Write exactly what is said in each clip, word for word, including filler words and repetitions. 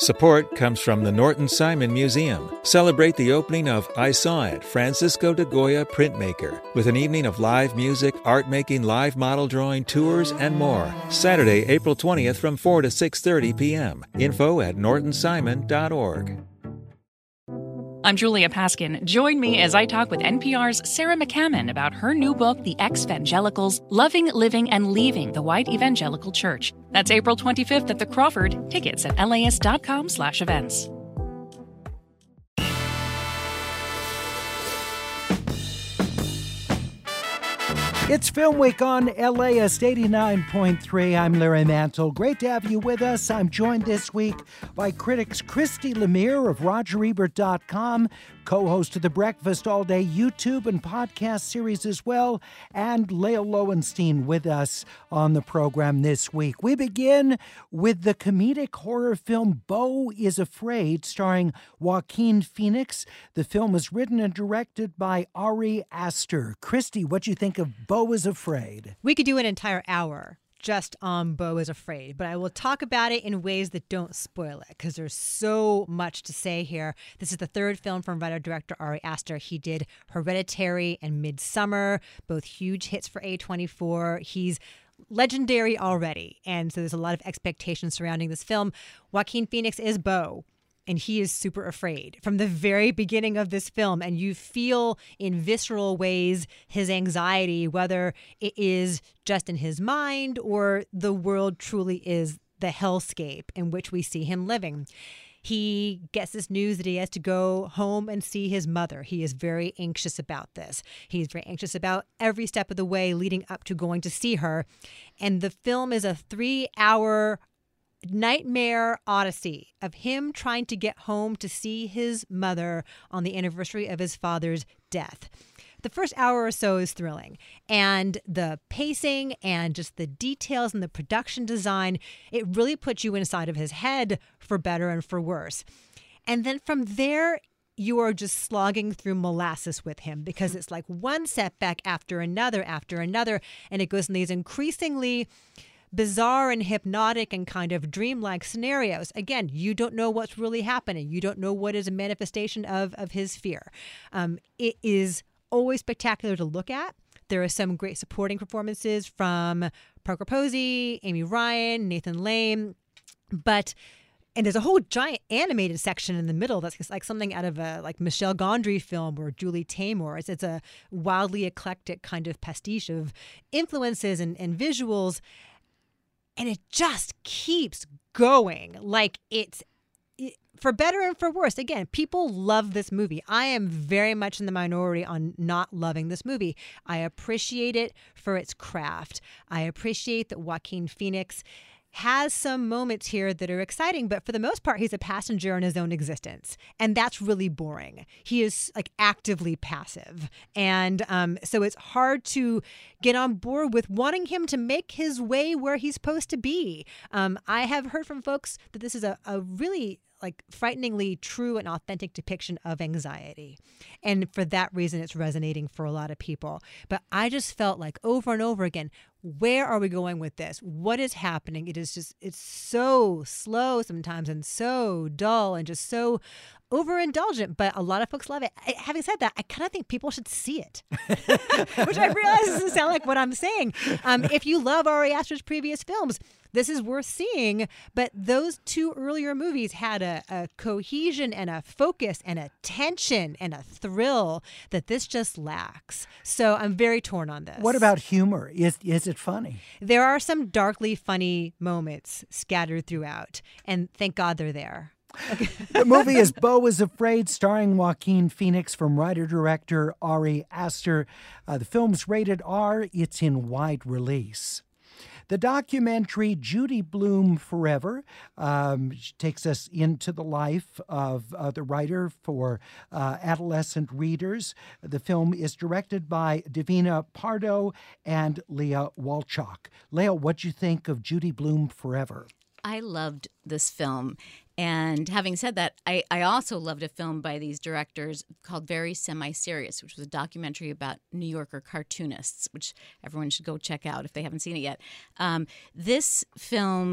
Support comes from the Norton Simon Museum. Celebrate the opening of I Saw It, Francisco de Goya Printmaker, with an evening of live music, art making, live model drawing, tours, and more. Saturday, April twentieth from four to six thirty p.m. Info at norton simon dot org. I'm Julia Paskin. Join me as I talk with N P R's Sarah McCammon about her new book, The Ex-Vangelicals, Loving, Living, and Leaving the White Evangelical Church. That's April twenty-fifth at the Crawford. Tickets at las.com slash events. It's Film Week on L A S eighty-nine point three. I'm Larry Mantle. Great to have you with us. I'm joined this week by critics Christy Lemire of Roger Ebert dot com, co-host of the Breakfast All Day YouTube and podcast series as well, and Lael Lowenstein with us on the program this week. We begin with the comedic horror film Beau is Afraid, starring Joaquin Phoenix. The film is written and directed by Ari Aster. Christy, what do you think of Beau is Afraid? We could do an entire hour just on Beau is Afraid, but I will talk about it in ways that don't spoil it because there's so much to say here. This is the third film from writer-director Ari Aster. He did Hereditary and Midsommar, both huge hits for A twenty-four. He's legendary already, and so there's a lot of expectations surrounding this film. Joaquin Phoenix is Beau, and he is super afraid from the very beginning of this film. And you feel in visceral ways his anxiety, whether it is just in his mind or the world truly is the hellscape in which we see him living. He gets this news that he has to go home and see his mother. He is very anxious about this. He's very anxious about every step of the way leading up to going to see her. And the film is a three-hour nightmare odyssey of him trying to get home to see his mother on the anniversary of his father's death. The first hour or so is thrilling, and the pacing and just the details and the production design, it really puts you inside of his head for better and for worse. And then from there, you are just slogging through molasses with him because it's like one setback after another after another, and it goes in these increasingly bizarre and hypnotic and kind of dreamlike scenarios. Again, you don't know what's really happening. You don't know what is a manifestation of, of his fear. Um, it is always spectacular to look at. There are some great supporting performances from Parker Posey, Amy Ryan, Nathan Lane, but and there's a whole giant animated section in the middle that's like something out of a like Michel Gondry film or Julie Taymor. It's, it's a wildly eclectic kind of pastiche of influences and, and visuals. And it just keeps going. Like it's, it, for better and for worse. Again, people love this movie. I am very much in the minority on not loving this movie. I appreciate it for its craft. I appreciate that Joaquin Phoenix has some moments here that are exciting, but for the most part, he's a passenger in his own existence. And that's really boring. He is like actively passive. And um, so it's hard to get on board with wanting him to make his way where he's supposed to be. Um, I have heard from folks that this is a, a really like frighteningly true and authentic depiction of anxiety. And for that reason, it's resonating for a lot of people. But I just felt like over and over again, where are we going with this? What is happening? It is just, it's so slow sometimes and so dull and just so overindulgent, but a lot of folks love it. I, having said that, I kind of think people should see it, which I realize doesn't sound like what I'm saying. Um, if you love Ari Aster's previous films, this is worth seeing, but those two earlier movies had a, a cohesion and a focus and a tension and a thrill that this just lacks. So I'm very torn on this. What about humor? Is is it funny? There are some darkly funny moments scattered throughout, and thank God they're there. Okay. The movie is Beau is Afraid, starring Joaquin Phoenix, from writer-director Ari Aster. Uh, the film's rated R. It's in wide release. The documentary Judy Blume Forever um, takes us into the life of uh, the writer for uh, adolescent readers. The film is directed by Divina Pardo and Leah Walchuk. Leah, what'd you think of Judy Blume Forever? I loved this film. And having said that, I, I also loved a film by these directors called Very Semi-Serious, which was a documentary about New Yorker cartoonists, which everyone should go check out if they haven't seen it yet. Um, this film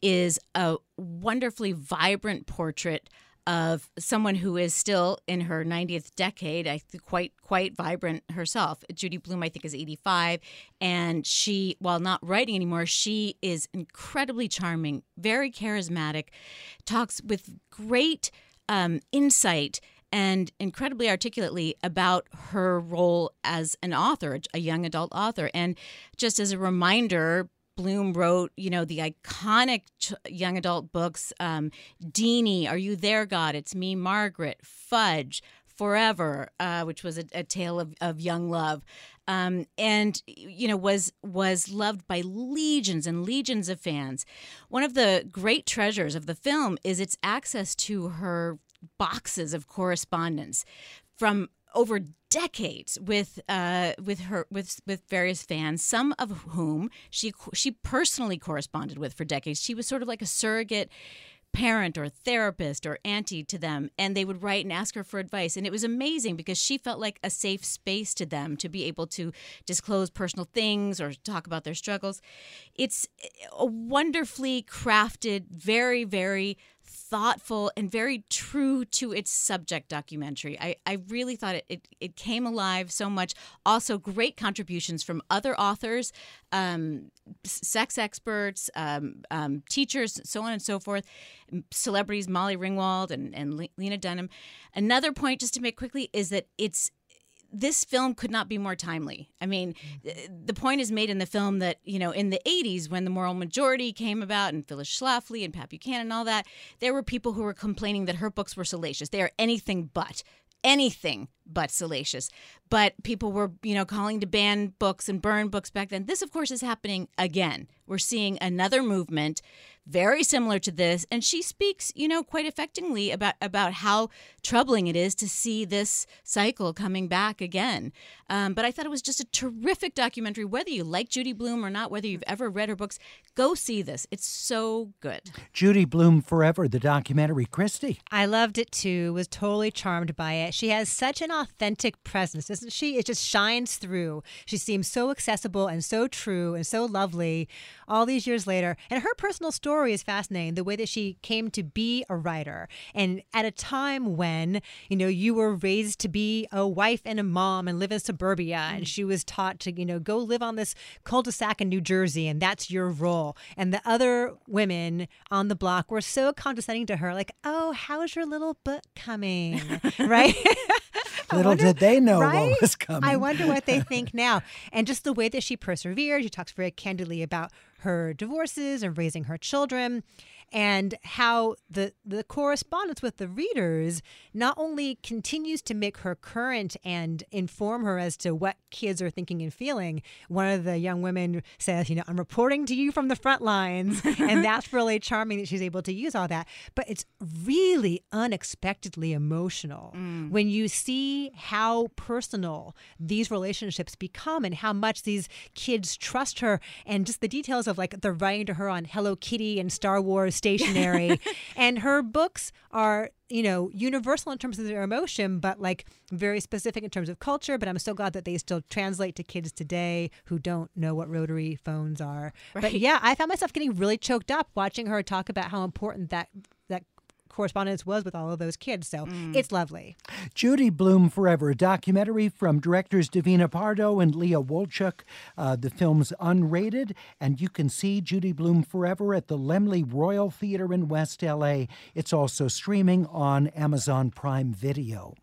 is a wonderfully vibrant portrait of someone who is still in her ninetieth decade, I think quite quite vibrant herself. Judy Blume, I think, is eighty-five, and she, while not writing anymore, she is incredibly charming, very charismatic, talks with great um, insight and incredibly articulately about her role as an author, a young adult author. And just as a reminder, Blume wrote, you know, the iconic ch- young adult books, um, Deanie, Are You There, God? It's Me, Margaret, Fudge, Forever, uh, which was a, a tale of, of young love, um, and, you know, was was loved by legions and legions of fans. One of the great treasures of the film is its access to her boxes of correspondence from over decades with uh, with her with with various fans, some of whom she she personally corresponded with for decades. She was sort of like a surrogate parent or therapist or auntie to them, and they would write and ask her for advice. And it was amazing because she felt like a safe space to them to be able to disclose personal things or talk about their struggles. It's a wonderfully crafted, very, very thoughtful and very true to its subject documentary. I, I really thought it, it it came alive so much. Also, great contributions from other authors, um, sex experts, um, um, teachers, so on and so forth, celebrities, Molly Ringwald and, and Lena Dunham. Another point, just to make quickly, is that it's this film could not be more timely. I mean, the point is made in the film that, you know, in the eighties, when the moral majority came about and Phyllis Schlafly and Pat Buchanan and all that, there were people who were complaining that her books were salacious. They are anything but. Anything but salacious. But people were, you know, calling to ban books and burn books back then. This, of course, is happening again. We're seeing another movement very similar to this. And she speaks, you know, quite effectively about, about how troubling it is to see this cycle coming back again. Um, but I thought it was just a terrific documentary. Whether you like Judy Blume or not, whether you've ever read her books, go see this. It's so good. Judy Blume Forever, the documentary. Christy? I loved it too, was totally charmed by it. She has such an authentic presence, doesn't she? It just shines through. She seems so accessible and so true and so lovely all these years later. And her personal story is fascinating, the way that she came to be a writer. And at a time when, you know, you were raised to be a wife and a mom and live in suburbia, mm. and she was taught to, you know, go live on this cul-de-sac in New Jersey, and that's your role. And the other women on the block were so condescending to her, like, oh, how's your little book coming? Right? Little wonder, did they know right? what was coming. I wonder what they think now. And just the way that she persevered, she talks very candidly about her divorces and raising her children, and how the the correspondence with the readers not only continues to make her current and inform her as to what kids are thinking and feeling. One of the young women says, you know, I'm reporting to you from the front lines. And that's really charming that she's able to use all that. But it's really unexpectedly emotional mm. when you see how personal these relationships become and how much these kids trust her, and just the details of, like, they're writing to her on Hello Kitty and Star Wars stationery. And her books are, you know, universal in terms of their emotion, but like very specific in terms of culture. But I'm so glad that they still translate to kids today who don't know what rotary phones are. Right. But yeah, I found myself getting really choked up watching her talk about how important that that correspondence was with all of those kids. So mm. it's lovely. Judy Blume Forever, a documentary from directors Davina Pardo and Leah Wolchuk. Uh, the film's unrated, and you can see Judy Blume Forever at the Laemmle Royal Theater in West L A. It's also streaming on Amazon Prime Video.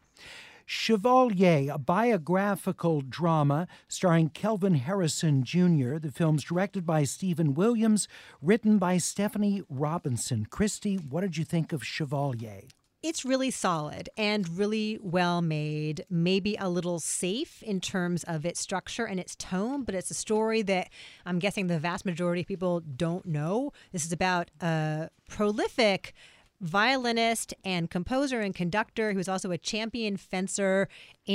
Chevalier, a biographical drama starring Kelvin Harrison Junior The film's directed by Stephen Williams, written by Stephanie Robinson. Christy, what did you think of Chevalier? It's really solid and really well made, maybe a little safe in terms of its structure and its tone, but it's a story that I'm guessing the vast majority of people don't know. This is about a prolific violinist and composer and conductor who's also a champion fencer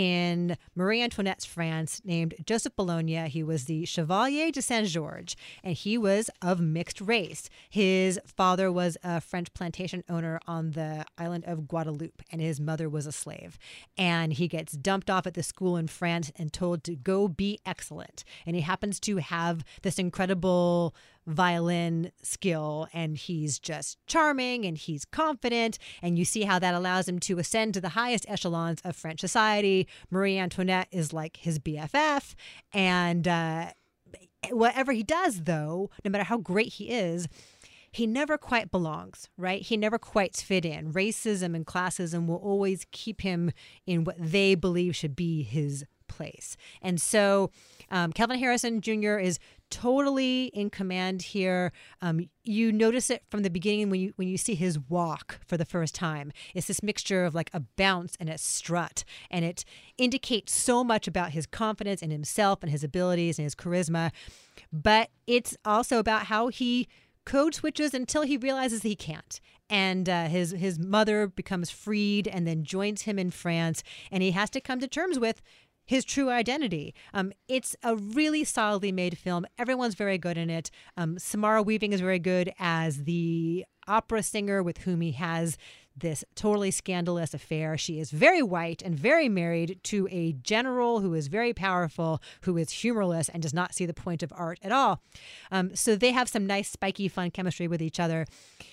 in Marie Antoinette's France named Joseph Bologna. He was the Chevalier de Saint-Georges, and he was of mixed race. His father was a French plantation owner on the island of Guadeloupe, and his mother was a slave. And he gets dumped off at the school in France and told to go be excellent. And he happens to have this incredible violin skill, and he's just charming and he's confident, and you see how that allows him to ascend to the highest echelons of French society. Marie Antoinette is like his B F F, and uh, whatever he does, though, no matter how great he is, he never quite belongs, right? He never quite fit in. Racism and classism will always keep him in what they believe should be his place. And so um, Kelvin Harrison Junior is totally in command here. Um, you notice it from the beginning when you when you see his walk for the first time. It's this mixture of like a bounce and a strut, and it indicates so much about his confidence in himself and his abilities and his charisma. But it's also about how he code switches until he realizes he can't. And uh, his his mother becomes freed and then joins him in France, and he has to come to terms with his true identity. Um, it's a really solidly made film. Everyone's very good in it. Um, Samara Weaving is very good as the opera singer with whom he has this totally scandalous affair. She is very white and very married to a general who is very powerful, who is humorless and does not see the point of art at all. Um, so they have some nice, spiky, fun chemistry with each other.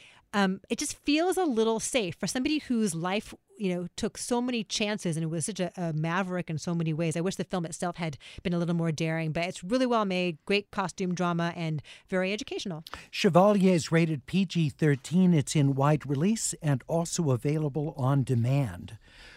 Um, it just feels a little safe for somebody whose life, you know, took so many chances and it was such a, a maverick in so many ways. I wish the film itself had been a little more daring, but it's really well made, great costume drama, and very educational. Chevalier is rated P G thirteen. It's in wide release and also available on demand.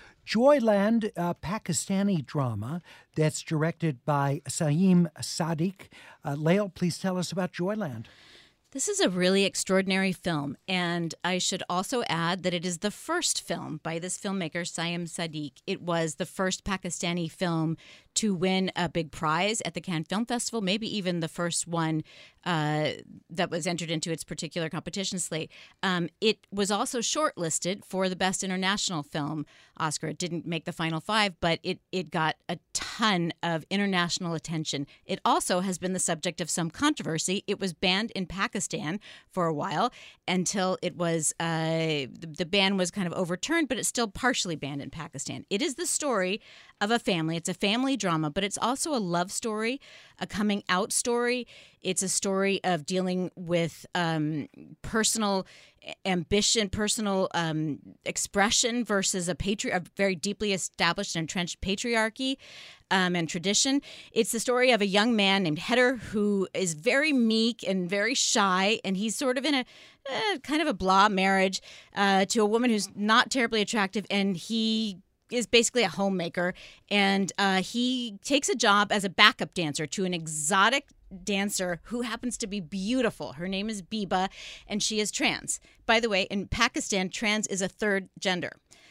Joyland, a Pakistani drama that's directed by Saeem Sadiq. Uh, Lael, please tell us about Joyland. This is a really extraordinary film, and I should also add that it is the first film by this filmmaker, Saeem Sadiq. It was the first Pakistani film to win a big prize at the Cannes Film Festival, maybe even the first one uh, that was entered into its particular competition slate. Um, it was also shortlisted for the Best International Film Oscar. It didn't make the final five, but it, it got a ton of international attention. It also has been the subject of some controversy. It was banned in Pakistan for a while until it was, uh, the, the ban was kind of overturned, but it's still partially banned in Pakistan. It is the story of a family. It's a family drama, but it's also a love story, a coming out story. It's a story of dealing with um, personal ambition, personal um, expression versus a, patri- a very deeply established and entrenched patriarchy um, and tradition. It's the story of a young man named Heather who is very meek and very shy, and he's sort of in a uh, kind of a blah marriage uh, to a woman who's not terribly attractive, and he is basically a homemaker, and uh, he takes a job as a backup dancer to an exotic dancer who happens to be beautiful. Her name is Biba, and she is trans. By the way, in Pakistan, trans is a third gender.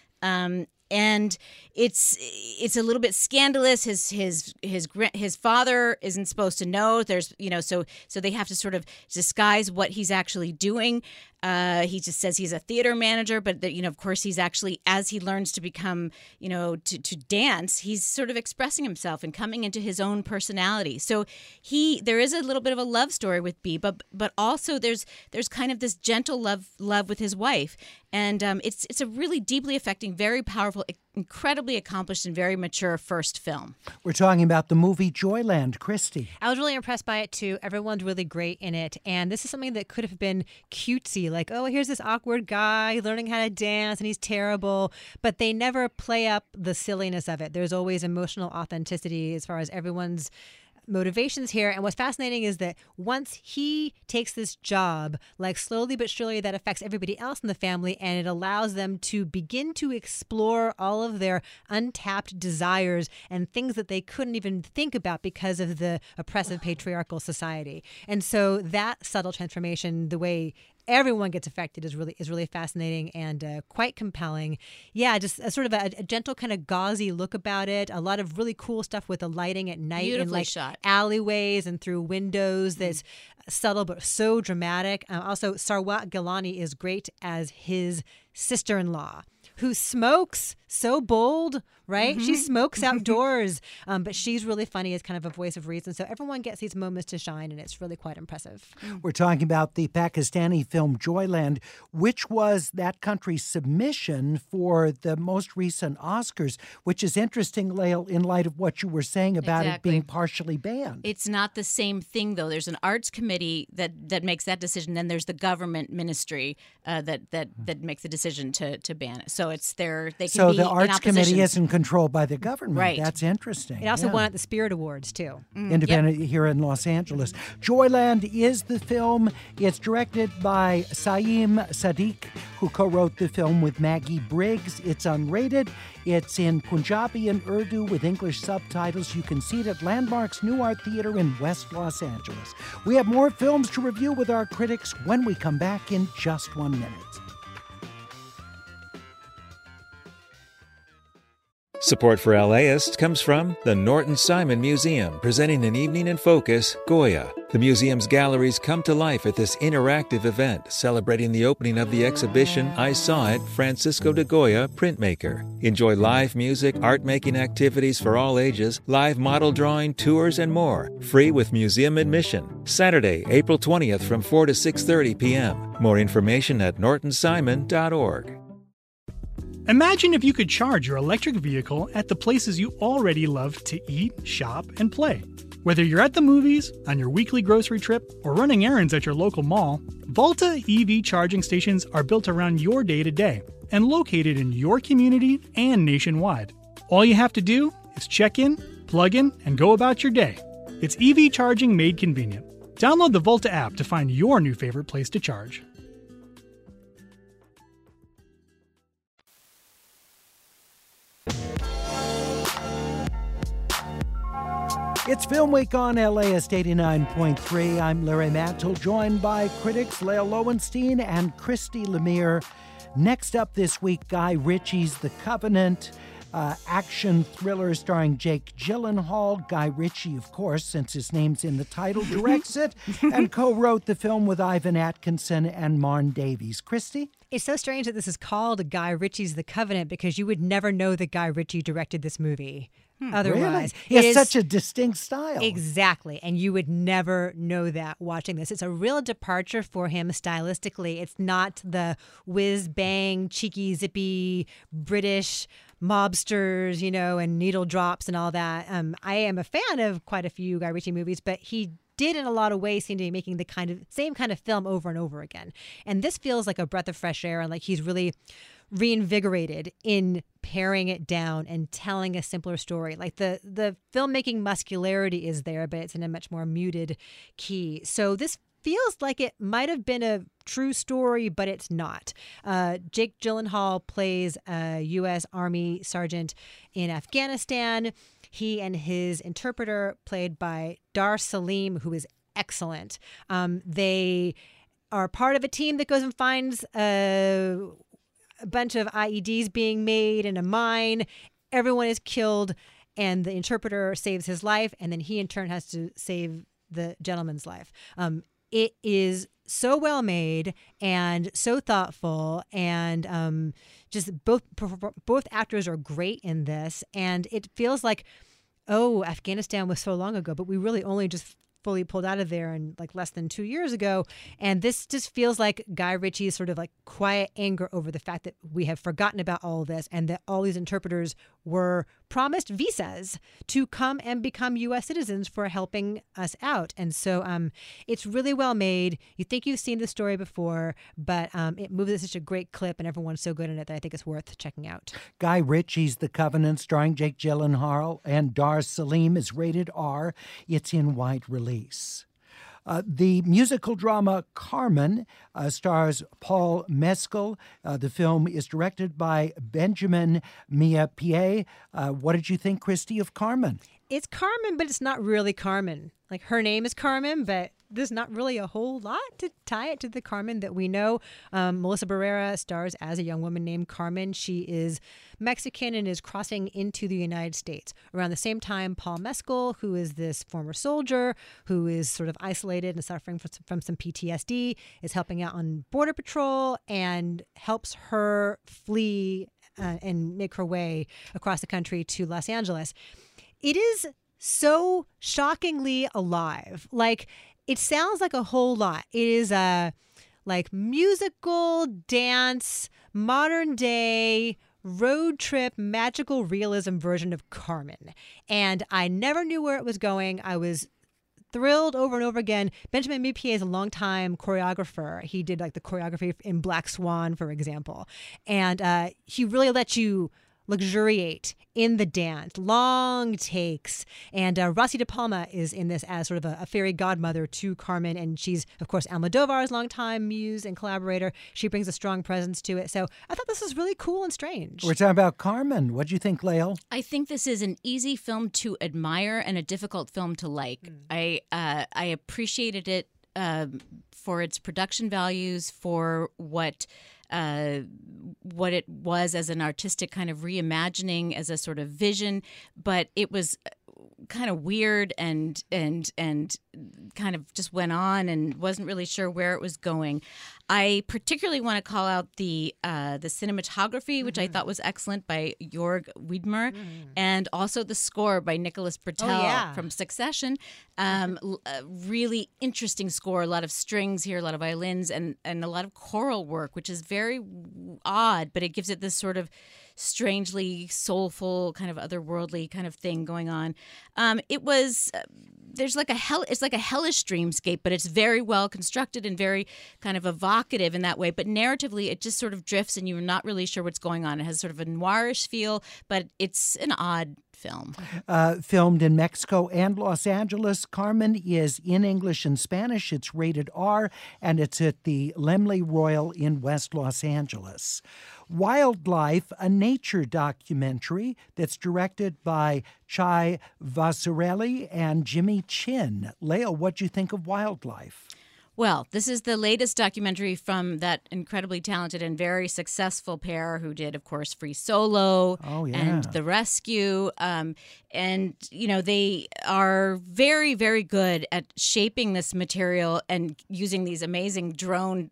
Um, and it's it's a little bit scandalous. His his his his father isn't supposed to know. There's you know so so they have to sort of disguise what he's actually doing. Uh, he just says he's a theater manager, but that, you know, of course, he's actually, as he learns to become, you know, to, to dance, he's sort of expressing himself and coming into his own personality. So he, there is a little bit of a love story with Biba, but also there's there's kind of this gentle love love with his wife, and um, it's it's a really deeply affecting, very powerful, incredibly accomplished, and very mature first film. We're talking about the movie Joyland. Christy. I was really impressed by it too. Everyone's really great in it, and this is something that could have been cutesy. Like, oh, here's this awkward guy learning how to dance and he's terrible. But they never play up the silliness of it. There's always emotional authenticity as far as everyone's motivations here. And what's fascinating is that once he takes this job, like slowly but surely that affects everybody else in the family, and it allows them to begin to explore all of their untapped desires and things that they couldn't even think about because of the oppressive patriarchal society. And so that subtle transformation, the way everyone gets affected, is really is really fascinating and uh, quite compelling. Yeah, just a sort of a, a gentle kind of gauzy look about it. A lot of really cool stuff with the lighting at night in like shot. alleyways and through windows. That's mm. subtle but so dramatic. Uh, also, Sarwat Gilani is great as his sister-in-law, who smokes, so bold, right? Mm-hmm. She smokes outdoors, um, but she's really funny as kind of a voice of reason. So everyone gets these moments to shine, and it's really quite impressive. We're talking about the Pakistani film Joyland, which was that country's submission for the most recent Oscars, which is interesting, Lael, in light of what you were saying about exactly. it being partially banned. It's not the same thing, though. There's an arts committee that, that makes that decision. Then there's the government ministry uh, that, that that makes the decision to, to ban it. So it's their they can so be the arts committee isn't controlled by the government. Right. That's interesting. It also yeah. won at the Spirit Awards, too. Mm, Independent yep. here in Los Angeles. Joyland is the film. It's directed by Saeem Sadiq, who co-wrote the film with Maggie Briggs. It's unrated. It's in Punjabi and Urdu with English subtitles. You can see it at Landmark's New Art Theater in West Los Angeles. We have more films to review with our critics when we come back in just one minute. Support for LAist comes from the Norton Simon Museum, presenting an evening in focus, Goya. The museum's galleries come to life at this interactive event, celebrating the opening of the exhibition I Saw It, Francisco de Goya Printmaker. Enjoy live music, art-making activities for all ages, live model drawing, tours, and more. Free with museum admission. Saturday, April twentieth from four to six thirty p.m. More information at norton simon dot org. Imagine if you could charge your electric vehicle at the places you already love to eat, shop, and play. Whether you're at the movies, on your weekly grocery trip, or running errands at your local mall, Volta E V charging stations are built around your day-to-day and located in your community and nationwide. All you have to do is check in, plug in, and go about your day. It's E V charging made convenient. Download the Volta app to find your new favorite place to charge. It's Film Week on LAist eighty-nine point three. I'm Larry Mantle, joined by critics Lael Lowenstein and Christy Lemire. Next up this week, Guy Ritchie's The Covenant, uh, action thriller starring Jake Gyllenhaal. Guy Ritchie, of course, since his name's in the title, directs it and co-wrote the film with Ivan Atkinson and Marn Davies. Christy? It's so strange that this is called Guy Ritchie's The Covenant because you would never know that Guy Ritchie directed this movie. Hmm, otherwise, really? He has is, such a distinct style. Exactly. And you would never know that watching this. It's a real departure for him stylistically. It's not the whiz-bang, cheeky, zippy, British mobsters, you know, and needle drops and all that. Um, I am a fan of quite a few Guy Ritchie movies, but he did in a lot of ways seem to be making the kind of same kind of film over and over again. And this feels like a breath of fresh air, and like he's really reinvigorated in paring it down and telling a simpler story. Like the the filmmaking muscularity is there, but it's in a much more muted key. So this feels like it might have been a true story, but it's not. Uh, Jake Gyllenhaal plays a U S Army sergeant in Afghanistan. He and his interpreter, played by Dar Salim, who is excellent. Um, they are part of a team that goes and finds a, a bunch of I E Ds being made in a mine. Everyone is killed, and the interpreter saves his life, and then he in turn has to save the gentleman's life. Um, it is so well made and so thoughtful, and um, just both both actors are great in this. And it feels like, oh, Afghanistan was so long ago, but we really only just fully pulled out of there in like less than two years ago. And this just feels like Guy Ritchie's sort of like quiet anger over the fact that we have forgotten about all of this, and that all these interpreters were promised visas to come and become U S citizens for helping us out. And so um, it's really well made. You think you've seen the story before, but um, it moves at such a great clip, and everyone's so good in it that I think it's worth checking out. Guy Ritchie's The Covenant, starring Jake Gyllenhaal and Dar Salim, is rated R. It's in wide release. Uh, the musical drama Carmen uh, stars Paul Mescal. Uh, the film is directed by Benjamin Millepied. Uh, what did you think, Christy, of Carmen? It's Carmen, but it's not really Carmen. Like, her name is Carmen, but there's not really a whole lot to tie it to the Carmen that we know. Um, Melissa Barrera stars as a young woman named Carmen. She is Mexican and is crossing into the United States. Around the same time, Paul Mescal, who is this former soldier who is sort of isolated and suffering from, from some P T S D, is helping out on Border Patrol and helps her flee uh, and make her way across the country to Los Angeles. It is so shockingly alive. Like, it sounds like a whole lot. It is a like musical, dance, modern day, road trip, magical realism version of Carmen. And I never knew where it was going. I was thrilled over and over again. Benjamin Millepied is a longtime choreographer. He did like the choreography in Black Swan, for example. And uh, he really let you luxuriate in the dance, long takes. And uh, Rossi de Palma is in this as sort of a, a fairy godmother to Carmen. And she's, of course, Almodovar's longtime muse and collaborator. She brings a strong presence to it. So I thought this was really cool and strange. We're talking about Carmen. What do you think, Lael? I think this is an easy film to admire and a difficult film to like. Mm. I uh, I appreciated it um, for its production values, for what Uh, what it was as an artistic kind of reimagining, as a sort of vision, but it was kind of weird and and and kind of just went on and wasn't really sure where it was going. I particularly want to call out the uh, the cinematography, which mm-hmm. I thought was excellent, by Jörg Widmer, mm. and also the score by Nicholas Britell oh, yeah. from Succession. Um, a really interesting score, a lot of strings here, a lot of violins, and, and a lot of choral work, which is very odd, but it gives it this sort of strangely soulful, kind of otherworldly kind of thing going on. Um, it was... Uh, There's like a hell. It's like a hellish dreamscape, but it's very well constructed and very kind of evocative in that way. But narratively, it just sort of drifts, and you're not really sure what's going on. It has sort of a noirish feel, but it's an odd film. Uh, filmed in Mexico and Los Angeles, Carmen is in English and Spanish. It's rated R, and it's at the Laemmle Royal in West Los Angeles. Wildlife, a nature documentary that's directed by Chai Vasarhelyi and Jimmy Chin. Lael, what do you think of Wildlife? Well, this is the latest documentary from that incredibly talented and very successful pair who did, of course, Free Solo oh, yeah. and The Rescue. Um, and, you know, they are very, very good at shaping this material and using these amazing drone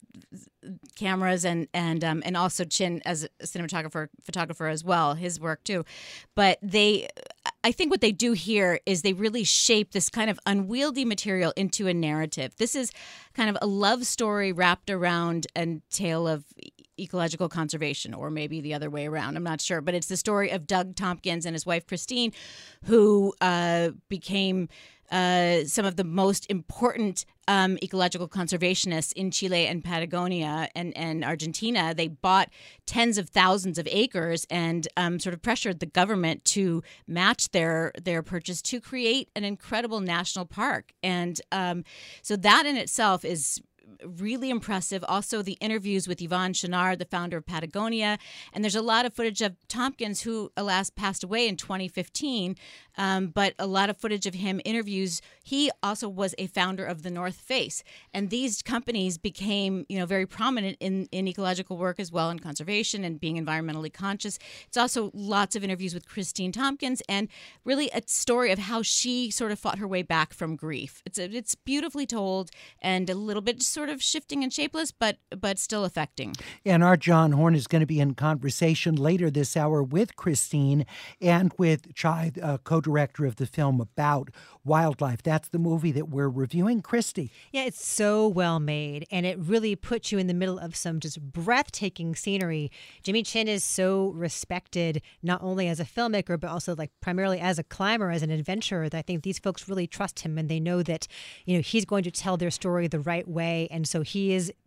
cameras and and um, and also Chin as a cinematographer, photographer as well, his work too. But they, I think what they do here is they really shape this kind of unwieldy material into a narrative. This is kind of a love story wrapped around a tale of ecological conservation, or maybe the other way around. I'm not sure. But it's the story of Doug Tompkins and his wife, Christine, who uh, became Uh, some of the most important um, ecological conservationists in Chile and Patagonia and, and Argentina. They bought tens of thousands of acres and um, sort of pressured the government to match their their purchase to create an incredible national park. And um, so that in itself is really impressive. Also, the interviews with Yvon Chouinard, the founder of Patagonia. And there's a lot of footage of Tompkins, who, alas, passed away in twenty fifteen. Um, but a lot of footage of him, interviews. He also was a founder of the North Face. And these companies became, you know, very prominent in, in ecological work as well, and conservation and being environmentally conscious. It's also lots of interviews with Christine Tompkins, and really a story of how she sort of fought her way back from grief. It's a, it's beautifully told and a little bit sort of shifting and shapeless, but but still affecting. And our John Horn is going to be in conversation later this hour with Christine and with Chai, uh, co-director of the film, about Wildlife. That's the movie that we're reviewing. Christy. Yeah, it's so well made, and it really puts you in the middle of some just breathtaking scenery. Jimmy Chin is so respected, not only as a filmmaker, but also like primarily as a climber, as an adventurer, that I think these folks really trust him, and they know that, you know, he's going to tell their story the right way. And so he is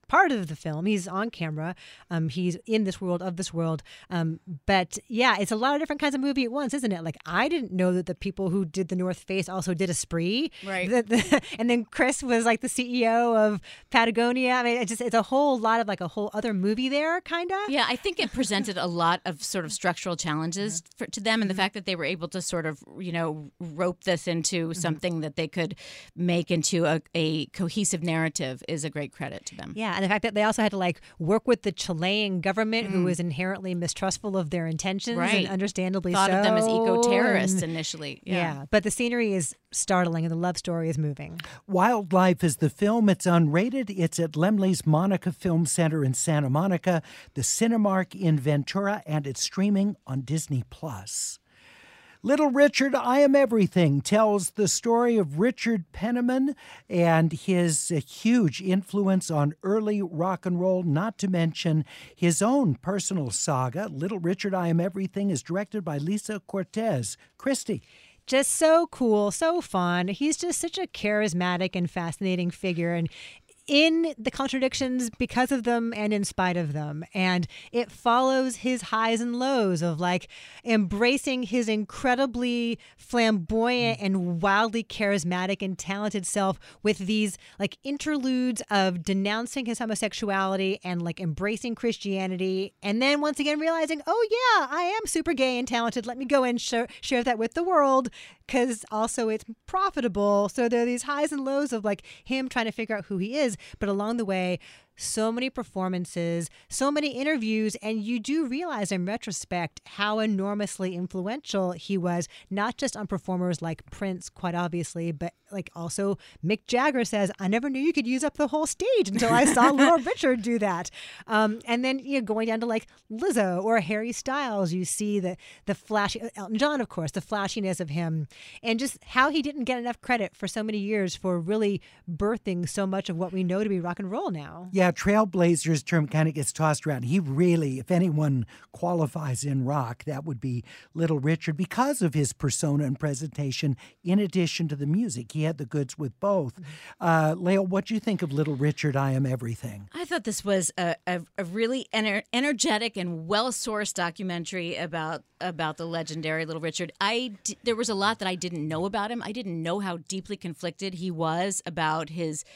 part of the film. He's on camera. Um, he's in this world of this world. Um, but yeah, it's a lot of different kinds of movie at once, isn't it? Like, I didn't know that the people who did The North Face also did Esprit. Right. The, the, and then Chris was like the C E O of Patagonia. I mean, it just it's a whole lot of like a whole other movie there, kind of. Yeah, I think it presented a lot of sort of structural challenges for, to them, and the fact that they were able to sort of, you know, rope this into mm-hmm. something that they could make into a, a cohesive narrative is a great credit to them. Yeah, and the fact that they also had to like work with the Chilean government, mm. who was inherently mistrustful of their intentions, right. and understandably thought so. of them as eco-terrorists and, initially. Yeah. yeah, but the scenery is startling and the love story is moving. Wildlife is the film. It's unrated. It's at Laemmle's Monica Film Center in Santa Monica, the Cinemark in Ventura, and it's streaming on Disney Plus. Little Richard, I Am Everything tells the story of Richard Penniman and his uh, huge influence on early rock and roll, not to mention his own personal saga. Little Richard, I Am Everything is directed by Lisa Cortez. Christy. Just so cool, so fun. He's just such a charismatic and fascinating figure. And in the contradictions because of them and in spite of them. And it follows his highs and lows of like embracing his incredibly flamboyant and wildly charismatic and talented self with these like interludes of denouncing his homosexuality and like embracing Christianity. And then once again realizing, oh yeah, I am super gay and talented. Let me go and share, share that with the world, because also it's profitable. So there are these highs and lows of like him trying to figure out who he is. But along the way, so many performances, so many interviews, and you do realize in retrospect how enormously influential he was, not just on performers like Prince, quite obviously, but like also Mick Jagger says, I never knew you could use up the whole stage until I saw Little Richard do that. Um, and then you know, going down to like Lizzo or Harry Styles, you see the, the flashy, Elton John, of course, the flashiness of him, and just how he didn't get enough credit for so many years for really birthing so much of what we know to be rock and roll now. Yeah. Yeah, trailblazers term kind of gets tossed around. He really, if anyone qualifies in rock, that would be Little Richard because of his persona and presentation in addition to the music. He had the goods with both. Uh, Leo, what do you think of Little Richard, I Am Everything? I thought this was a, a, a really ener- energetic and well-sourced documentary about about the legendary Little Richard. I d- there was a lot that I didn't know about him. I didn't know how deeply conflicted he was about his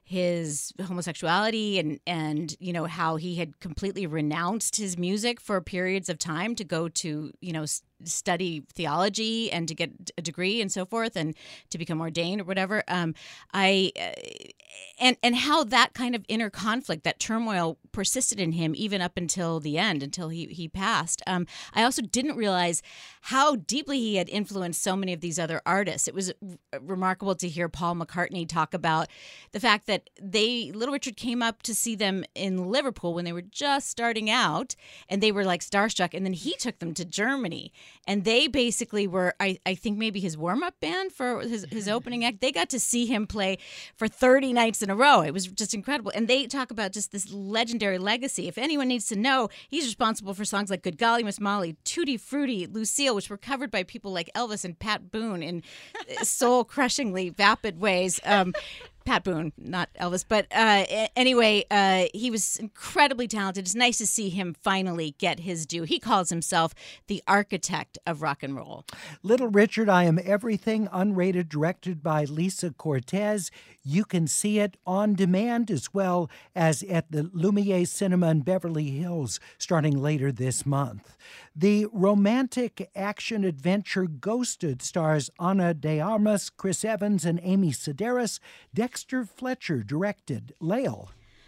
his homosexuality and, and, you know, how he had completely renounced his music for periods of time to go to, you know, s- study theology and to get a degree and so forth and to become ordained or whatever. Um, I uh, and and how that kind of inner conflict, that turmoil persisted in him even up until the end, until he, he passed. Um, I also didn't realize how deeply he had influenced so many of these other artists. It was r- remarkable to hear Paul McCartney talk about the fact that they, Little Richard came up to see them in Liverpool when they were just starting out, and they were like starstruck, and then he took them to Germany. And they basically were, I, I think maybe his warm-up band for his, his opening act. They got to see him play for thirty nights in a row. It was just incredible. And they talk about just this legendary legacy. If anyone needs to know, he's responsible for songs like Good Golly Miss Molly, Tutti Frutti, Lucille, which were covered by people like Elvis and Pat Boone in soul-crushingly vapid ways. Um, Pat Boone, not Elvis. But uh, anyway, uh, he was incredibly talented. It's nice to see him finally get his due. He calls himself the architect of rock and roll. Little Richard, I Am Everything, unrated, directed by Lisa Cortez. You can see it on demand as well as at the Lumiere Cinema in Beverly Hills starting later this month. The romantic action-adventure Ghosted stars Ana de Armas, Chris Evans, and Amy Sedaris. Dexter Fletcher directed. Lael.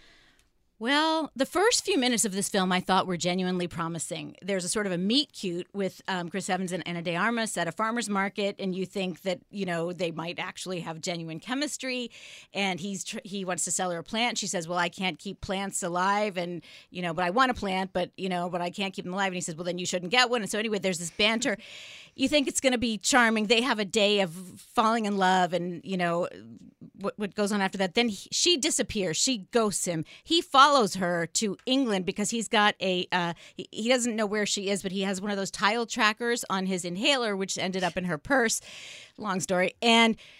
Well, the first few minutes of this film I thought were genuinely promising. There's a sort of a meet cute with um, Chris Evans and Ana de Armas at a farmer's market, and you think that, you know, they might actually have genuine chemistry, and he's tr- he wants to sell her a plant. She says, well, I can't keep plants alive, and, you know, but I want a plant, but, you know, but I can't keep them alive. And he says, well, then you shouldn't get one. And so anyway, there's this banter. You think it's going to be charming. They have a day of falling in love and, you know, what, what goes on after that. Then he, she disappears. She ghosts him. He follows her to England because he's got a, uh, he, he doesn't know where she is, but he has one of those tile trackers on his inhaler, which ended up in her purse. Long story. And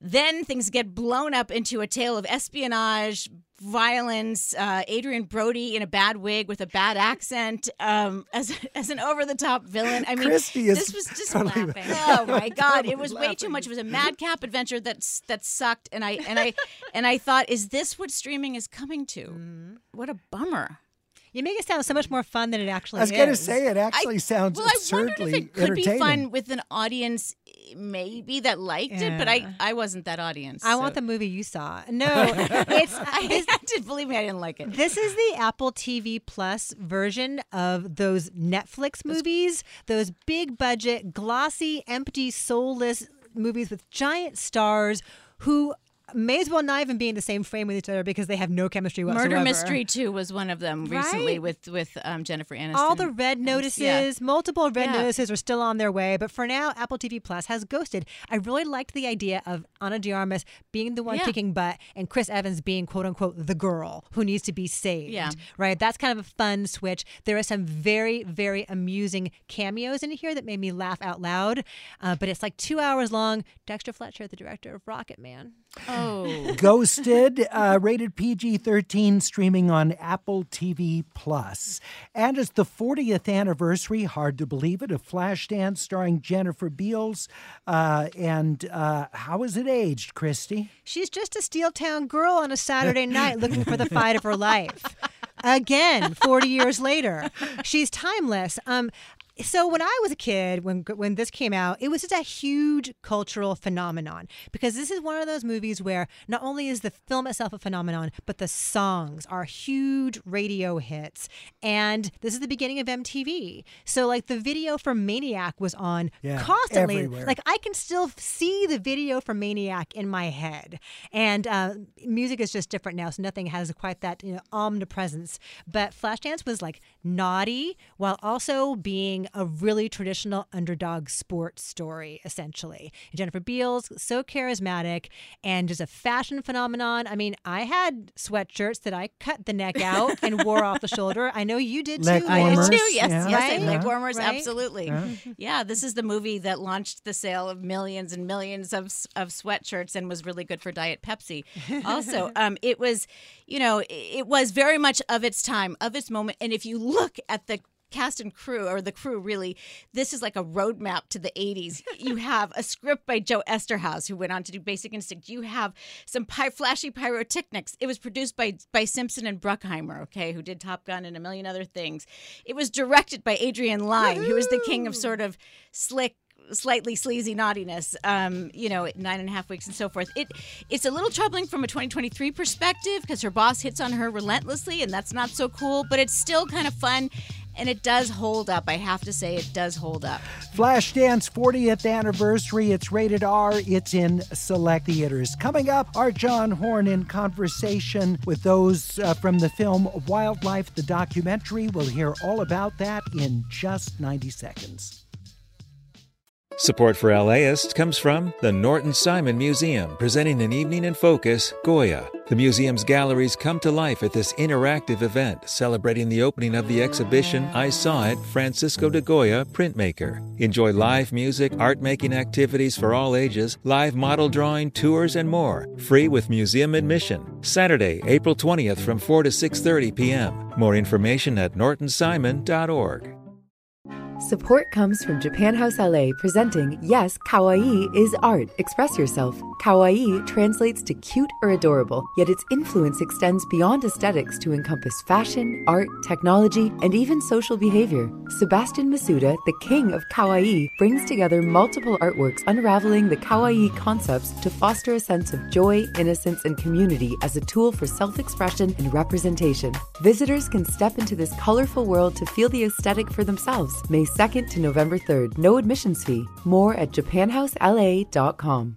then things get blown up into a tale of espionage, violence, uh, Adrian Brody in a bad wig with a bad accent um, as as an over-the-top villain. I mean, Christy is this was just totally laughing. Oh my God, totally it was way laughing. too much. It was a madcap adventure that's that sucked, and I and I and I thought, is this what streaming is coming to? Mm. What a bummer. You make it sound so much more fun than it actually I was is. going to say, it actually I, sounds well, absurdly I wondered if it could entertaining. be fun with an audience maybe that liked it, but I, Yeah. I wasn't that audience. I so. want the movie you saw. No, it's I, I did believe me, I didn't like it. This is the Apple T V Plus version of those Netflix movies, those big budget, glossy, empty, soulless movies with giant stars who may as well not even be in the same frame with each other because they have no chemistry whatsoever. Murder Mystery two was one of them recently Right? with with um, Jennifer Aniston. All the red notices, yeah. multiple red Yeah. notices are still on their way. But for now, Apple T V Plus has Ghosted. I really liked the idea of Ana de Armas being the one Yeah. kicking butt and Chris Evans being, quote unquote, the girl who needs to be saved. Yeah. Right? That's kind of a fun switch. There are some very, very amusing cameos in here that made me laugh out loud. Uh, but it's like two hours long. Dexter Fletcher, the director of Rocket Man. Oh. Ghosted, uh, rated P G thirteen, streaming on Apple T V Plus. And it's the fortieth anniversary, hard to believe it, of Flashdance starring Jennifer Beals. Uh, and uh, how is it aged, Christy? She's just a Steel Town girl on a Saturday night looking for the fight of her life. Again, forty years later. She's timeless. Um, so when I was a kid, when when this came out, it was just a huge cultural phenomenon because this is one of those movies where not only is the film itself a phenomenon, but the songs are huge radio hits. And this is the beginning of M T V. So like the video for Maniac was on Yeah, constantly. everywhere. Like I can still see the video for Maniac in my head. And uh, music is just different now, so nothing has quite that, you know, omnipresence. But Flashdance was like naughty while also being a really traditional underdog sports story, essentially. And Jennifer Beals, so charismatic and just a fashion phenomenon. I mean, I had sweatshirts that I cut the neck out and wore off the shoulder. I know you did Leg too. I warmers, did too. Yes, yeah. yes, Right? and leg Yeah. warmers, Right? absolutely. Yeah. Yeah, this is the movie that launched the sale of millions and millions of of sweatshirts and was really good for Diet Pepsi. Also, um, it was, you know, it was very much of its time, of its moment. And if you look at the cast and crew, or the crew really, this is like a roadmap to the eighties. You have a script by Joe Esterhaus, who went on to do Basic Instinct. You have some py- flashy pyrotechnics. It was produced by by Simpson and Bruckheimer, okay, who did Top Gun and a million other things. It was directed by Adrian Lyne, who is the king of sort of slick, slightly sleazy naughtiness, um, you know, nine and a half weeks and so forth. It It's a little troubling from a twenty twenty-three perspective because her boss hits on her relentlessly, and that's not so cool, but it's still kind of fun. And it does hold up. I have to say, it does hold up. Flashdance fortieth anniversary. It's rated R. It's in select theaters. Coming up, our John Horn in conversation with those uh, from the film Wildlife, the documentary. We'll hear all about that in just ninety seconds. Support for LAist comes from the Norton Simon Museum, presenting an evening in focus, Goya. The museum's galleries come to life at this interactive event, celebrating the opening of the exhibition I Saw It, Francisco de Goya, Printmaker. Enjoy live music, art-making activities for all ages, live model drawing, tours, and more. Free with museum admission. Saturday, April twentieth from four to six thirty p.m. More information at norton simon dot org. Support comes from Japan House L A, presenting Yes, Kawaii is Art. Express yourself. Kawaii translates to cute or adorable, yet its influence extends beyond aesthetics to encompass fashion, art, technology, and even social behavior. Sebastian Masuda, the king of Kawaii, brings together multiple artworks unraveling the Kawaii concepts to foster a sense of joy, innocence, and community as a tool for self-expression and representation. Visitors can step into this colorful world to feel the aesthetic for themselves. May second to November third. No admissions fee. More at japan house l a dot com.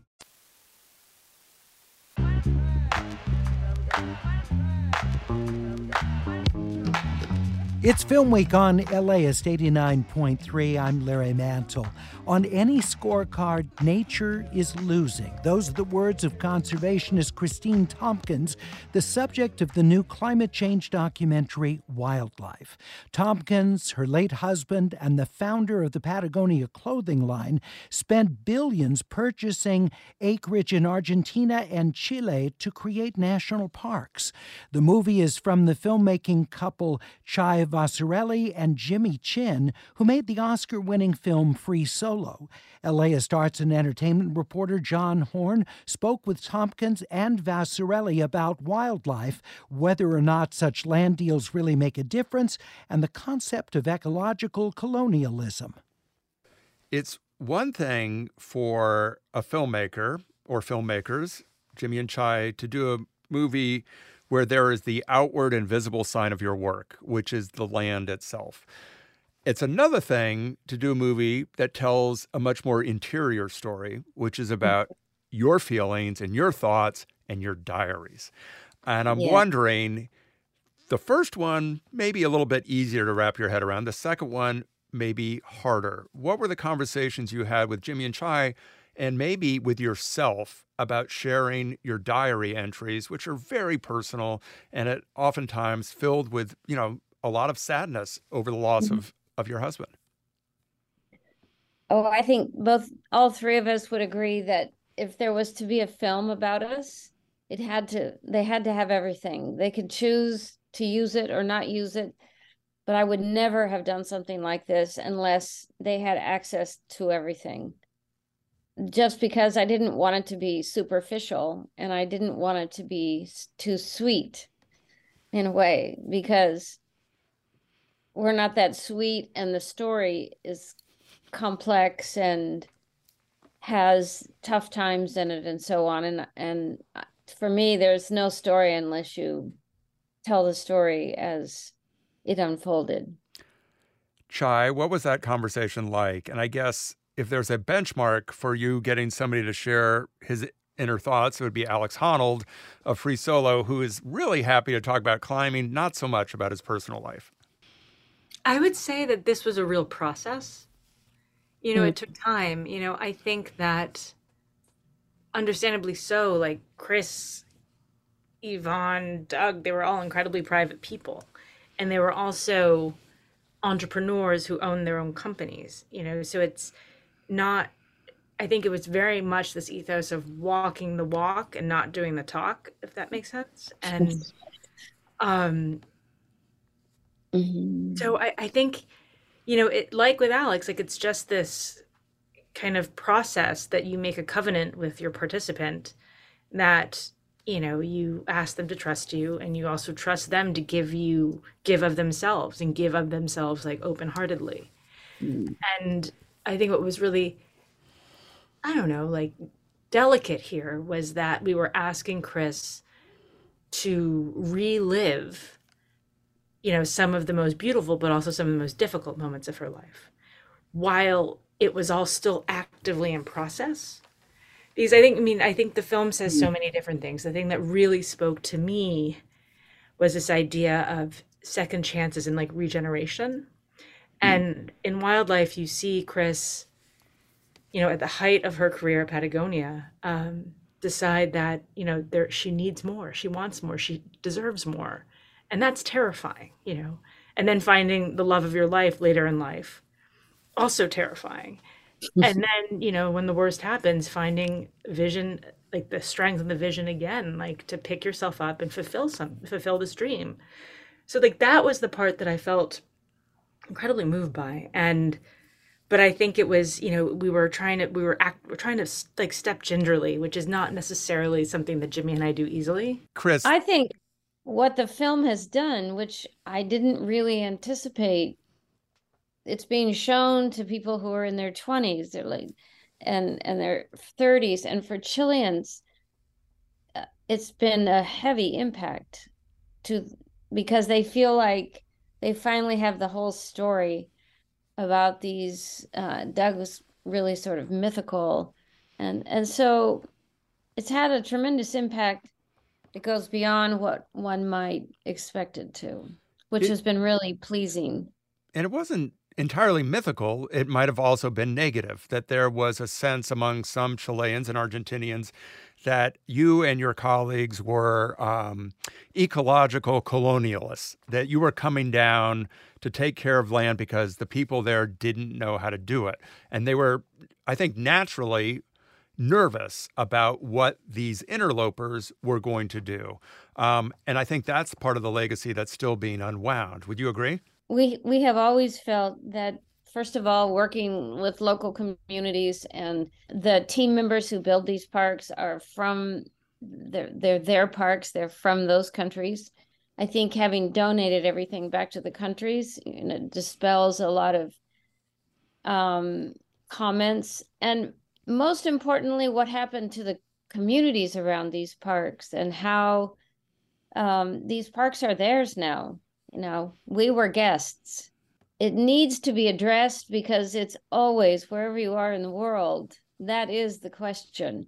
It's Film Week on L A S eighty-nine point three. I'm Larry Mantle. On any scorecard, nature is losing. Those are the words of conservationist Christine Tompkins, the subject of the new climate change documentary, Wildlife. Tompkins, her late husband, and the founder of the Patagonia clothing line spent billions purchasing acreage in Argentina and Chile to create national parks. The movie is from the filmmaking couple Chai Vasarely and Jimmy Chin, who made the Oscar-winning film Free Solo. LAist arts and entertainment reporter John Horn spoke with Tompkins and Vasarely about wildlife, whether or not such land deals really make a difference, and the concept of ecological colonialism. It's one thing for a filmmaker or filmmakers, Jimmy and Chai, to do a movie where there is the outward and visible sign of your work, which is the land itself. It's another thing to do a movie that tells a much more interior story, which is about your feelings and your thoughts and your diaries. And I'm yeah. wondering, the first one may be a little bit easier to wrap your head around. The second one may be harder. What were the conversations you had with Jimmy and Chai and maybe with yourself about sharing your diary entries, which are very personal and it oftentimes filled with, you know, a lot of sadness over the loss mm-hmm. of, of your husband? Oh, I think both, all three of us would agree that if there was to be a film about us, it had to, they had to have everything. They could choose to use it or not use it, but I would never have done something like this unless they had access to everything. Just because I didn't want it to be superficial and I didn't want it to be too sweet in a way, because we're not that sweet and the story is complex and has tough times in it and so on. And, and for me, there's no story unless you tell the story as it unfolded. Chai, what was that conversation like? And I guess if there's a benchmark for you getting somebody to share his inner thoughts, it would be Alex Honnold of Free Solo, who is really happy to talk about climbing, not so much about his personal life. I would say that this was a real process. You know, mm. it took time. You know, I think that understandably so, like Chris, Yvonne, Doug, they were all incredibly private people. And they were also entrepreneurs who own their own companies, you know, so it's not, I think it was very much this ethos of walking the walk and not doing the talk, if that makes sense. And um, mm-hmm. so I, I think, you know, it, like with Alex, like it's just this kind of process that you make a covenant with your participant that, you know, you ask them to trust you and you also trust them to give you, give of themselves and give of themselves like open-heartedly. Mm. And I think what was really, I don't know, like delicate here was that we were asking Chris to relive, you know, some of the most beautiful, but also some of the most difficult moments of her life, while it was all still actively in process. Because I think, I mean, I think the film says so many different things. The thing that really spoke to me was this idea of second chances and like regeneration. And in Wildlife, you see Chris, you know, at the height of her career at Patagonia, um, decide that, you know, there she needs more, she wants more, she deserves more. And that's terrifying, you know. And then finding the love of your life later in life, also terrifying. And then, you know, when the worst happens, finding vision, like the strength and the vision again, like to pick yourself up and fulfill some, fulfill this dream. So like that was the part that I felt incredibly moved by. And, but I think it was, you know, we were trying to, we were act, we're trying to like step gingerly, which is not necessarily something that Jimmy and I do easily. Chris. I think what the film has done, which I didn't really anticipate, it's being shown to people who are in their twenties, they're like, and and their thirties, and for Chileans, uh, it's been a heavy impact to because they feel like they finally have the whole story about these. Uh, Doug was really sort of mythical, and and so it's had a tremendous impact. It goes beyond what one might expect it to, which It- has been really pleasing. And it wasn't entirely mythical. It might have also been negative, that there was a sense among some Chileans and Argentinians that you and your colleagues were um, ecological colonialists, that you were coming down to take care of land because the people there didn't know how to do it. And they were, I think, naturally nervous about what these interlopers were going to do. Um, and I think that's part of the legacy that's still being unwound. Would you agree? We we have always felt that, first of all, working with local communities and the team members who build these parks are from they're, they're their parks, they're from those countries. I think having donated everything back to the countries, you know, dispels a lot of um, comments. And most importantly, what happened to the communities around these parks and how um, these parks are theirs now. You know, we were guests. It needs to be addressed because it's always, wherever you are in the world, that is the question.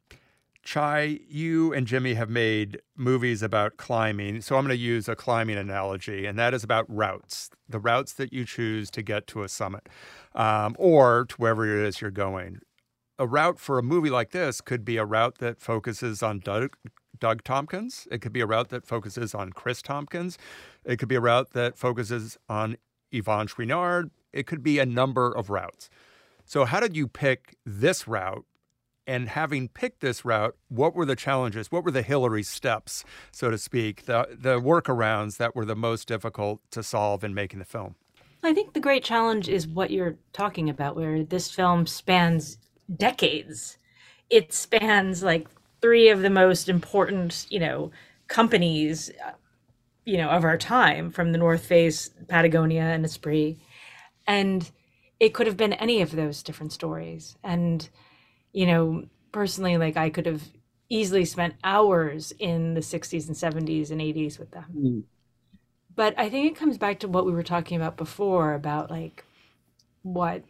Chai, you and Jimmy have made movies about climbing. So I'm going to use a climbing analogy, and that is about routes, the routes that you choose to get to a summit um, or to wherever it is you're going. A route for a movie like this could be a route that focuses on Doug, Doug Tompkins. It could be a route that focuses on Chris Tompkins. It could be a route that focuses on Yvon Chouinard. It could be a number of routes. So how did you pick this route? And having picked this route, what were the challenges? What were the Hillary steps, so to speak, the, the workarounds that were the most difficult to solve in making the film? I think the great challenge is what you're talking about, where this film spans decades. It spans like three of the most important, you know, companies, you know, of our time, from the North Face, Patagonia, and Esprit. And it could have been any of those different stories. And, you know, personally, like I could have easily spent hours in the sixties and seventies and eighties with them. Mm. But I think it comes back to what we were talking about before, about like what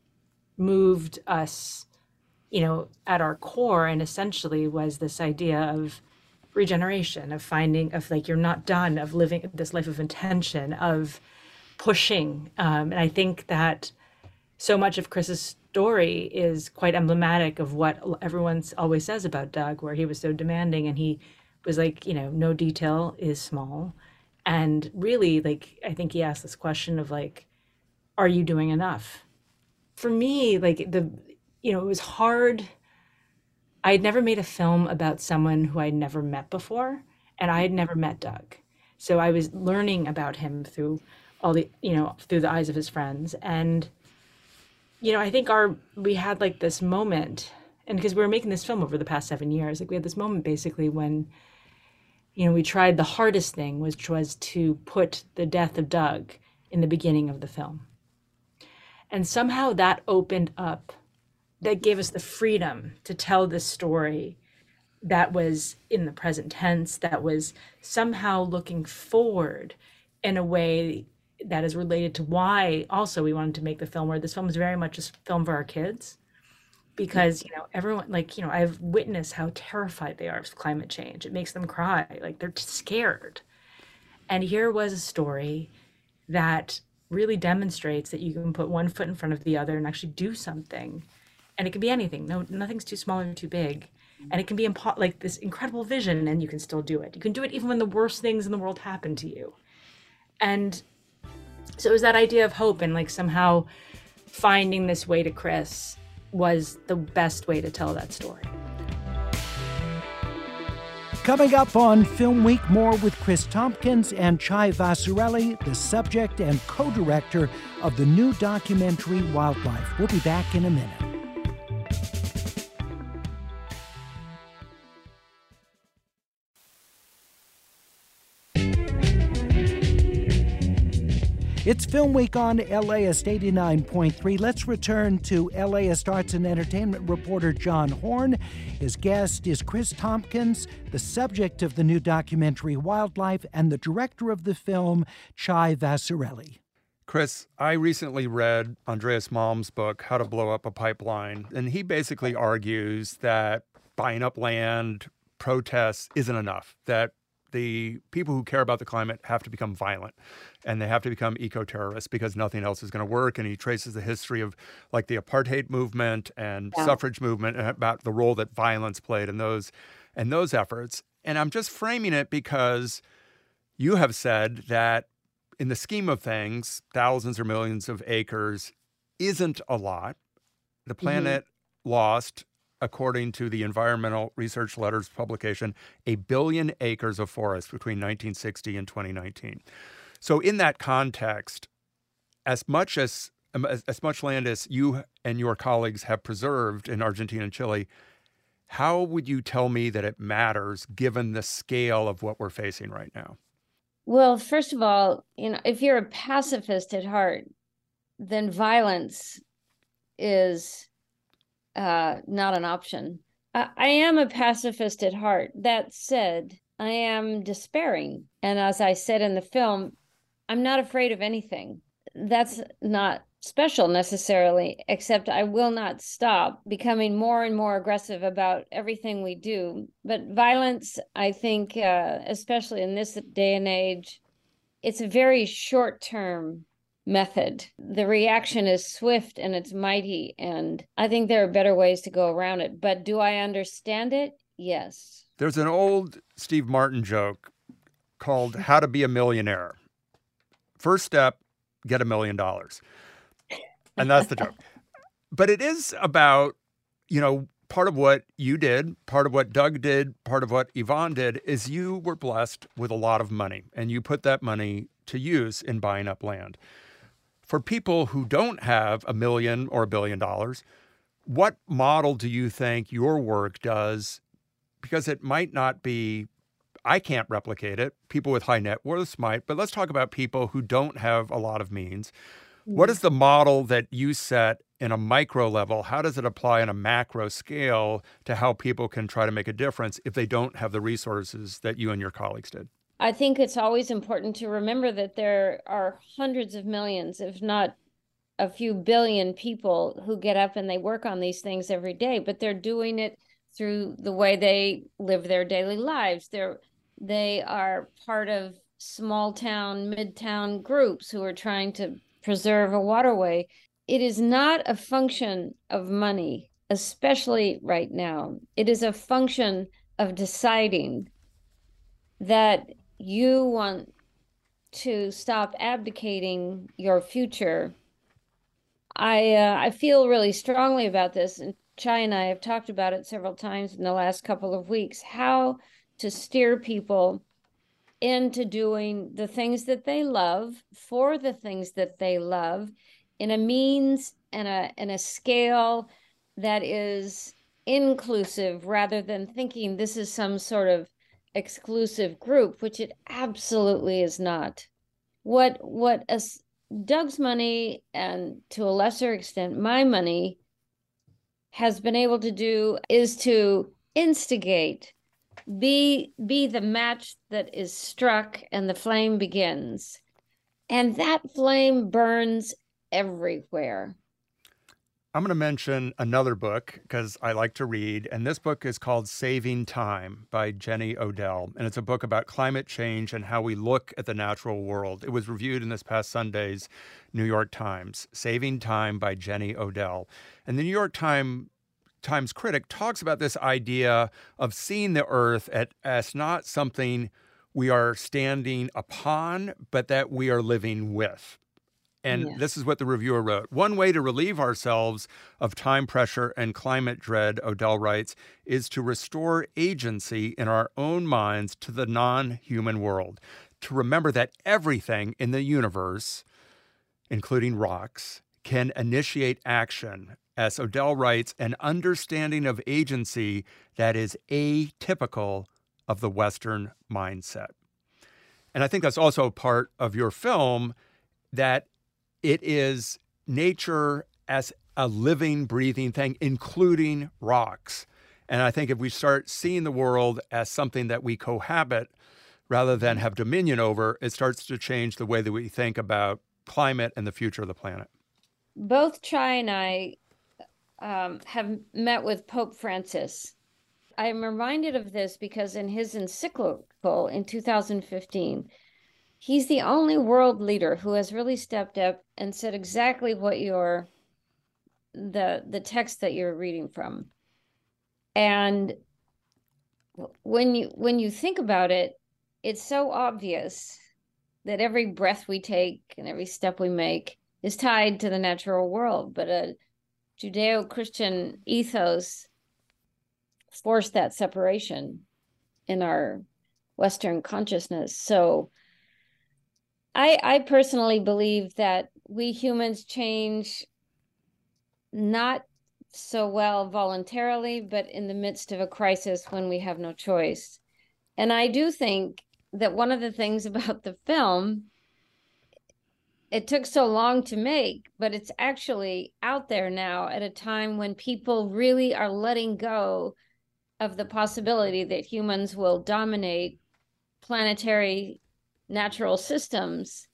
moved us, you know, at our core, and essentially was this idea of regeneration, of finding, of like, you're not done, of living this life of intention, of pushing. Um, and I think that so much of Chris's story is quite emblematic of what everyone always says about Doug, where he was so demanding and he was like, you know, no detail is small. And really, like, I think he asked this question of like, are you doing enough? For me, like the, you know, it was hard. I had never made a film about someone who I'd never met before, and I had never met Doug. So I was learning about him through all the, you know, through the eyes of his friends. And, you know, I think our, we had like this moment, and because we were making this film over the past seven years, like we had this moment basically when, you know, we tried the hardest thing, which was to put the death of Doug in the beginning of the film. And somehow that opened up, that gave us the freedom to tell this story that was in the present tense, that was somehow looking forward in a way that is related to why also we wanted to make the film, where this film is very much a film for our kids. Because, you know, everyone, like, you know, I've witnessed how terrified they are of climate change. It makes them cry, like they're scared. And here was a story that really demonstrates that you can put one foot in front of the other and actually do something. And it can be anything. No, nothing's too small or too big. And it can be impo- like this incredible vision, and you can still do it. You can do it even when the worst things in the world happen to you. And so it was that idea of hope, and like somehow finding this way to Chris was the best way to tell that story. Coming up on Film Week, more with Chris Tompkins and Chai Vasarhelyi, the subject and co-director of the new documentary Wildlife. We'll be back in a minute. It's Film Week on L A ist eighty-nine point three. Let's return to L A ist arts and entertainment reporter John Horn. His guest is Chris Tompkins, the subject of the new documentary Wildlife, and the director of the film, Chai Vasarhelyi. Chris, I recently read Andreas Malm's book, How to Blow Up a Pipeline, and he basically argues that buying up land, protests isn't enough, that the people who care about the climate have to become violent and they have to become eco-terrorists because nothing else is going to work. And he traces the history of like the apartheid movement and Yeah. suffrage movement and about the role that violence played in those and those efforts. And I'm just framing it because you have said that in the scheme of things, thousands or millions of acres isn't a lot. The planet mm-hmm. lost, according to the Environmental Research Letters publication, a billion acres of forest between nineteen sixty and twenty nineteen. So in that context, as much as, as as much land as you and your colleagues have preserved in Argentina and Chile, how would you tell me that it matters given the scale of what we're facing right now? Well, first of all, you know, if you're a pacifist at heart, then violence is uh, not an option. I, I am a pacifist at heart. That said, I am despairing. And as I said in the film, I'm not afraid of anything. That's not special necessarily, except I will not stop becoming more and more aggressive about everything we do. But violence, I think, uh, especially in this day and age, it's a very short-term method. The reaction is swift and it's mighty, and I think there are better ways to go around it. But do I understand it? Yes. There's an old Steve Martin joke called How to Be a Millionaire. First step, get a million dollars. And that's the joke. But it is about, you know, part of what you did, part of what Doug did, part of what Yvonne did is you were blessed with a lot of money and you put that money to use in buying up land. For people who don't have a million or a billion dollars, what model do you think your work does? Because it might not be, I can't replicate it. People with high net worths might, but let's talk about people who don't have a lot of means. What is the model that you set in a micro level? How does it apply on a macro scale to how people can try to make a difference if they don't have the resources that you and your colleagues did? I think it's always important to remember that there are hundreds of millions, if not a few billion people who get up and they work on these things every day, but they're doing it through the way they live their daily lives. They're, they are part of small town, midtown groups who are trying to preserve a waterway. It is not a function of money, especially right now. It is a function of deciding that you want to stop abdicating your future. I uh, I feel really strongly about this, and Chai and I have talked about it several times in the last couple of weeks, how to steer people into doing the things that they love for the things that they love in a means and a, and a scale that is inclusive rather than thinking this is some sort of exclusive group, which it absolutely is not. What, what a, Doug's money, and to a lesser extent, my money, has been able to do is to instigate, be be the match that is struck and the flame begins. And that flame burns everywhere. I'm going to mention another book because I like to read, and this book is called Saving Time by Jenny Odell, and it's a book about climate change and how we look at the natural world. It was reviewed in this past Sunday's New York Times, Saving Time by Jenny Odell. And the New York Times Times critic talks about this idea of seeing the earth at, as not something we are standing upon, but that we are living with. And yes. This is what the reviewer wrote. One way to relieve ourselves of time pressure and climate dread, Odell writes, is to restore agency in our own minds to the non-human world, to remember that everything in the universe, including rocks, can initiate action. As Odell writes, an understanding of agency that is atypical of the Western mindset. And I think that's also part of your film, that it is nature as a living, breathing thing, including rocks. And I think if we start seeing the world as something that we cohabit rather than have dominion over, it starts to change the way that we think about climate and the future of the planet. Both Chai and I um, have met with Pope Francis. I am reminded of this because in his encyclical, article in two thousand fifteen. He's the only world leader who has really stepped up and said exactly what you're, the, the text that you're reading from. And when you, when you think about it, it's so obvious that every breath we take and every step we make is tied to the natural world. But a Judeo-Christian ethos forced that separation in our Western consciousness. So I, I personally believe that we humans change not so well voluntarily, but in the midst of a crisis when we have no choice. And I do think that one of the things about the film, it took so long to make, but it's actually out there now at a time when people really are letting go of the possibility that humans will dominate planetary natural systems.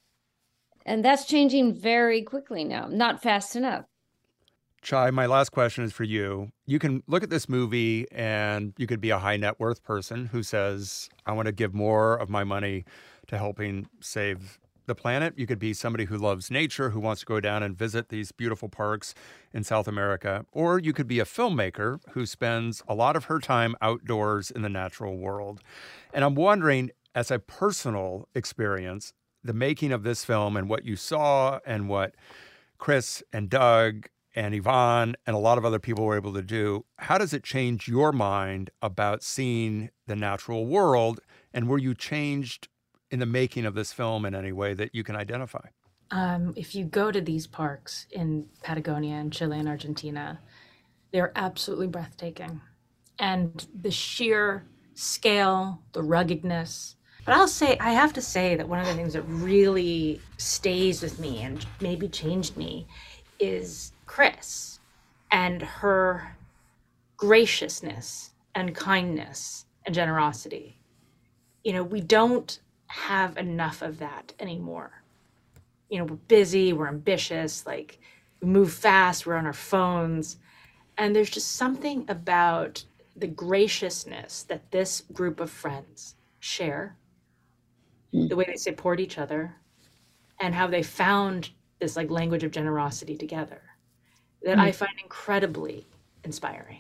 And that's changing very quickly now, not fast enough. Chai, my last question is for you. You can look at this movie and you could be a high net worth person who says, I want to give more of my money to helping save the planet. You could be somebody who loves nature, who wants to go down and visit these beautiful parks in South America. Or you could be a filmmaker who spends a lot of her time outdoors in the natural world. And I'm wondering, as a personal experience, the making of this film and what you saw and what Chris and Doug and Yvonne and a lot of other people were able to do, how does it change your mind about seeing the natural world? And were you changed in the making of this film in any way that you can identify? Um, if you go to these parks in Patagonia and Chile and Argentina, they're absolutely breathtaking. And the sheer scale, the ruggedness. But I'll say, I have to say that one of the things that really stays with me and maybe changed me is Chris and her graciousness and kindness and generosity. You know, we don't have enough of that anymore. You know, we're busy, we're ambitious, like we move fast, we're on our phones. And there's just something about the graciousness that this group of friends share, mm. the way they support each other, and how they found this like language of generosity together that mm. I find incredibly inspiring.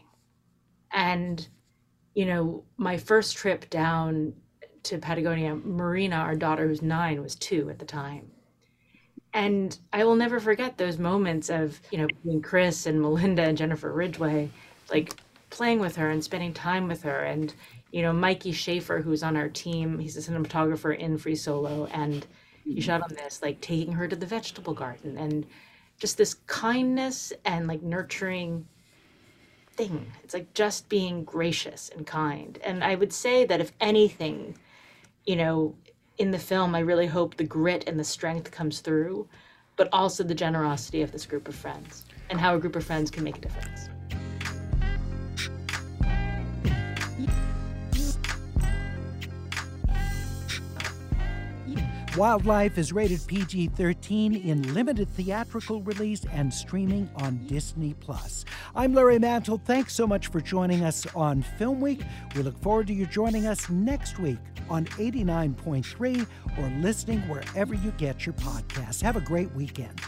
And, you know, my first trip down to Patagonia, Marina, our daughter who's nine, was two at the time. And I will never forget those moments of, you know, between Chris and Melinda and Jennifer Ridgway, like playing with her and spending time with her. And, you know, Mikey Schaefer, who's on our team, he's a cinematographer in Free Solo, and he shot on this, like taking her to the vegetable garden, and just this kindness and like nurturing thing. It's like just being gracious and kind. And I would say that if anything, you know, in the film, I really hope the grit and the strength comes through, but also the generosity of this group of friends and how a group of friends can make a difference. Wildlife is rated P G thirteen in limited theatrical release and streaming on Disney Plus. I'm Larry Mantle. Thanks so much for joining us on Film Week. We look forward to you joining us next week on eighty-nine point three or listening wherever you get your podcasts. Have a great weekend.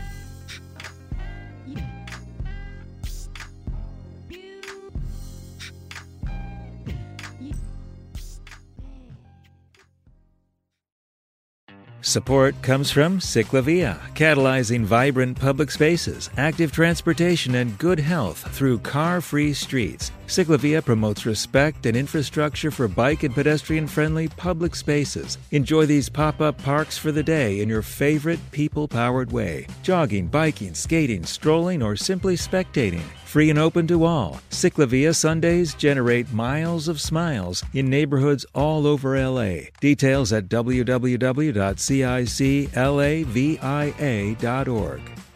Support comes from Ciclavia, catalyzing vibrant public spaces, active transportation, and good health through car-free streets. Ciclavia promotes respect and infrastructure for bike and pedestrian-friendly public spaces. Enjoy these pop-up parks for the day in your favorite people-powered way. Jogging, biking, skating, strolling, or simply spectating. Free and open to all. Ciclavia Sundays generate miles of smiles in neighborhoods all over L A. Details at w w w dot ciclavia dot org.